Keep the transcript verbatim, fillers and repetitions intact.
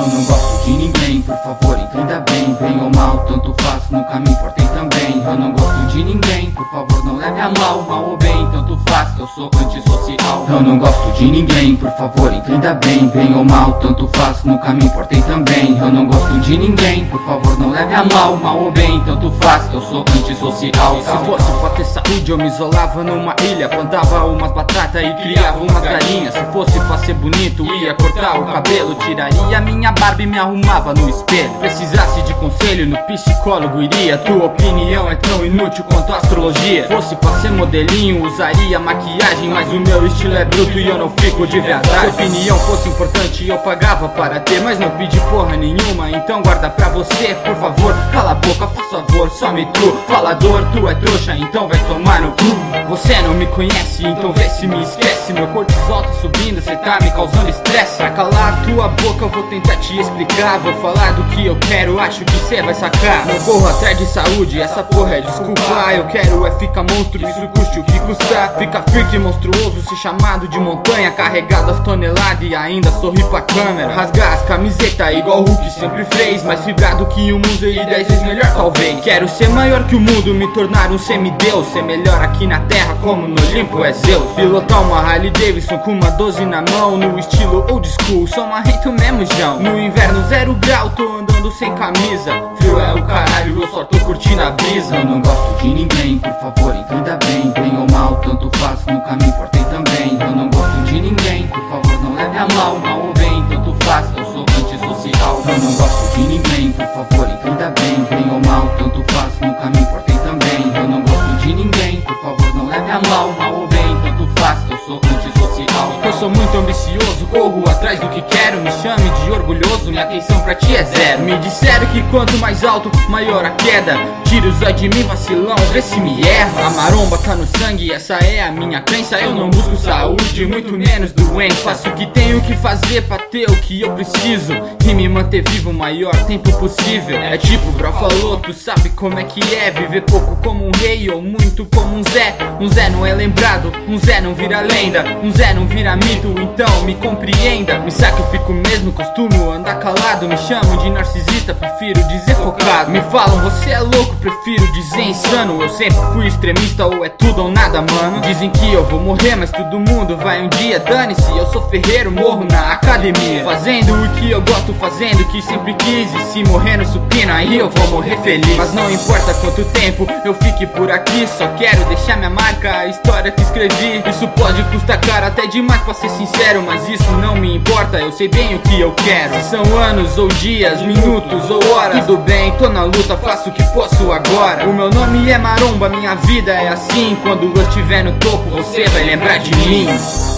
Eu não gosto de ninguém, por favor entenda bem. Bem ou mal, tanto faz, nunca me importei também. Eu não gosto de ninguém, por favor não leve a mal. Mal ou bem, tanto faz, eu sou antissocial. Eu não gosto de ninguém, por favor entenda bem. Bem ou mal, tanto faz, nunca me importei também. Eu não gosto de ninguém, por favor não leve a mal. Mal ou bem, tanto faz, eu sou antissocial. Se fosse pra ter saúde eu me isolava numa ilha, plantava umas batatas e criava umas galinhas. Se fosse pra ser bonito ia cortar o cabelo, tiraria minha barba e me arrumava no espelho. Precisasse de conselho no psicólogo iria. Tua opinião é tão inútil quanto a astrologia. Fosse pra ser modelinho usaria maquiagem, mas o meu estilo é bruto e eu não fico de verdade. Se a opinião fosse importante eu pagava para ter, mas não pedi porra nenhuma, então guarda pra você, por favor. Cala a boca, faz favor, some tu. Falador, tu é trouxa, então vai tomar no cu. Você não me conhece, então vê se me esquece. Meu cortisol tá subindo, cê tá me causando estresse. Pra calar a tua boca eu vou tentar te explicar. Vou falar do que eu quero, acho que cê vai sacar. Não corro atrás de saúde, essa porra é desculpa. Eu quero é ficar monstro, isso custe o que custar. Fica freak monstruoso, se chamado de montanha. Carregado as toneladas e ainda sorri pra câmera. Rasgar as camisetas igual o Hulk sempre fez. Mais fibrado que o mundo e dez vezes melhor talvez. Quero ser maior que o mundo, me tornar um semideus. Ser melhor aqui na terra como no Olimpo é Zeus. Pilotar uma Harley Davidson com uma doze na mão. No estilo old school, sou marrento mesmo João. No inverno zero grau, tô andando sem camisa. Frio é o caralho, eu só tô curtindo a brisa. Eu não gosto de ninguém, por favor entenda bem. Bem ou mal, tanto faz, nunca me importei também. Eu não gosto de ninguém, por favor não leve a mal. Mal ou bem, tanto faz, eu sou antissocial. Eu não gosto de ninguém, por favor entenda bem. Bem ou mal, tanto faz, nunca me importei também. Eu não gosto de ninguém, por favor não leve a mal. Mal ou bem, tanto faz, eu sou antissocial. Eu sou muito ambicioso, corro atrás do que quero. Me chame de orgulhoso, minha atenção pra ti é zero. Me disseram que quanto mais alto, maior a queda. Tira o zóio de mim, vacilão, vê se me erra. A maromba tá no sangue, essa é a minha crença. Eu não busco saúde, muito menos doença. Faço o que tenho que fazer pra ter o que eu preciso e me manter vivo o maior tempo possível. É tipo, bro falou, tu sabe como é que é. Viver pouco como um rei ou muito como um Zé. Um Zé não é lembrado, um Zé não vira lenda. Um Zé não vira mito, então me compreenda. Me sacrifico mesmo, costumo andar calado. Me chamam de narcisista, prefiro dizer focado. Me falam, você é louco, prefiro dizer insano. Eu sempre fui extremista, ou é tudo ou nada, mano. Dizem que eu vou morrer, mas todo mundo vai um dia. Dane-se, eu sou ferreiro, morro na academia. Fazendo o que eu gosto, fazendo o que sempre quis. E se morrer no supino, aí eu vou morrer feliz. Mas não importa quanto tempo eu fique por aqui, só quero deixar minha marca, a história que escrevi. Isso pode custar caro, até demais pra ser sincero, mas isso não me importa, eu sei bem o que eu quero. Se são anos ou dias, minutos ou horas, tudo bem, tô na luta, faço o que posso agora. O meu nome é Maromba, minha vida é assim. Quando eu estiver no topo, você vai lembrar de mim.